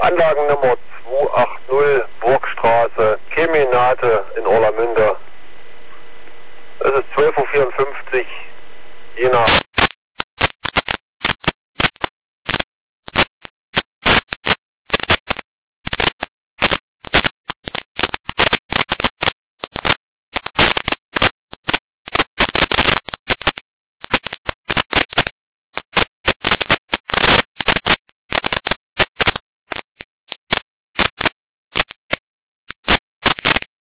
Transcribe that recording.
Anlagennummer 280 Burgstraße, Keminate in Orlamünde. Es ist 12:54 Uhr, je nach